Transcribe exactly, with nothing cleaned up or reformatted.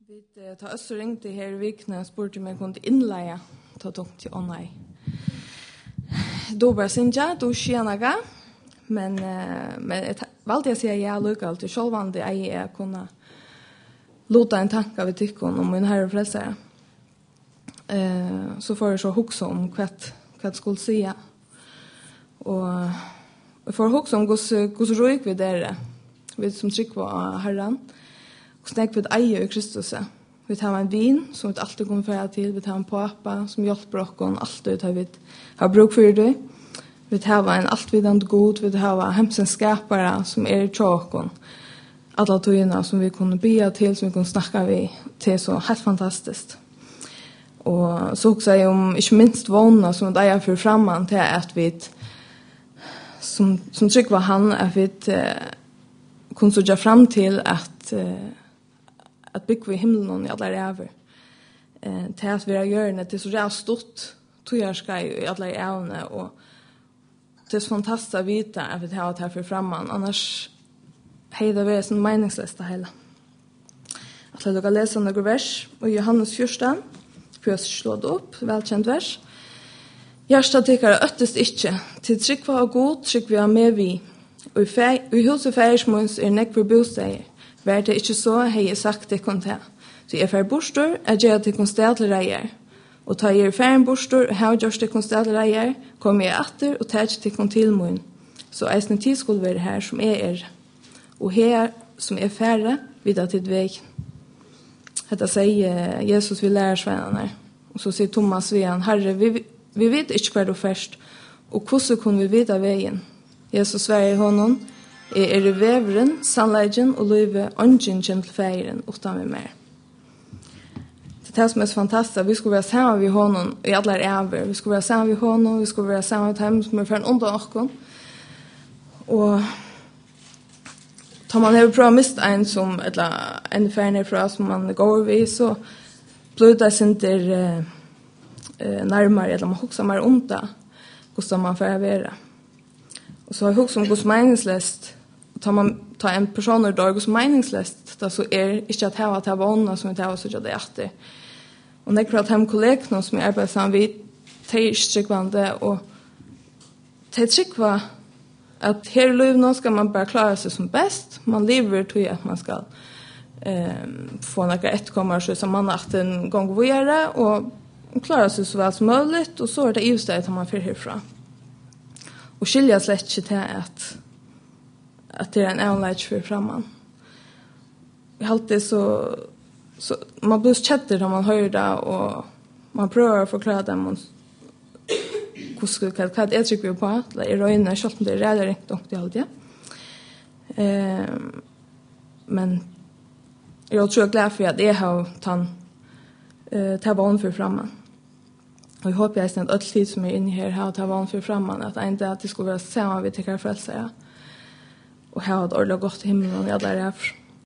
Vi tar oss och ringte här i vikna och spurte om jag kunde inlägga ta tungt till online. Då bara synja, då tjänaga, men, men jag valde att säga ja lukalt till självande jag är kunna låta en tanke av tyckon om min herre frälsare. Eh, så får jag så huxa om kvart kvart skulle säga. Och jag får huxa om hos hos rök vi där. Vi som tryck på Herren. Och snack vid eje i Kristus. Vi tar en vin som vi alltid kommer fram till. Vi tar en pappa som hjälper oss alltid har vi har bruk för det. Vi tar en alltvidande god. Vi tar hemsens skapare som är i tråkon. Alla togerna som vi kunde be till, som vi kunde snacka vi till så helt fantastiskt. Och så också jag om inte minst vana som det är för framman till att vi som som tryck var han att vi eh, kunde så fram till att eh, att bygga i himlen i alla över. Eh till att vi gör det till så jävla stort tojarska i alla ävne och det är så fantastiskt att veta att vi har det här för framman. Annars hej det var en meningslöst hela. Att jag ska läsa några vers och Johannes fjorton. För att slå det upp, välkänt vers. Hjärsta tycker öttest ikke, til trygg var god, trygg vi har med vi. Og i, fe, i huset færsmåns er nekk for bosteier. Vær det ikke så, hei jeg sagt det kon til. Så jeg fær bostor, er gjør det kon stedle reier. Og ta jeg færen bostor, og her gjørs det kon stedle reier, kom jeg atter og tar det kon til mun. Så eisne tid skulle være her som jeg er. Og her som er færre, vidda til vei. Detta säger Jesus vi lär svennarna. Och så säger Thomas vi han, Herre, vi, vi vet inte kvar du först. Och hur kunde vi veta vägen? Jesus svarar honom, är er vävren, sannleggen och livet, ången kjem till fären utan med mer. Det är som är så fantastiskt. Vi skulle vara samman vid honom i alla över. Vi skulle vara samman vid honom, vi skulle vara samman vid honom som är för en onda åkken. Och tar man har prøvd mist en som eller en färne fra som man går vid så blir det inte eh, eh, närmare eller man huxar mer om det hur man får vara. Och så har jag huxat om hur meningslöst tar man tar en person och dag hur meningslöst då så är inte att ha att ha vana som inte har så det efter. Och när jag har kollegor som jag arbetar sammen vid tejstryckvande och tejstryckva att här i livet ska man bara klara sig som bäst. Man lever till att man ska eh, få några ettkommar så som man att en gång vidare och klara sig så väl som möjligt. Och så är det just det att man får härifrån. Och skilja sig inte till att, att det är en anledning för framman. Jag har alltid så, så man blir kätter när man hör det och man prövar att förklara det man hur ska jag kalla det tycker vi på att i röjna skott det är det riktigt och det alltid. Ehm men jag tror jag glad för att det har tan eh ta barn för framman. Och jag hoppas att all tid som är inne här har ta barn för framman att inte att det skulle vara samma vi tycker frälsa. Och ha ett ordentligt gott himmel och jag där är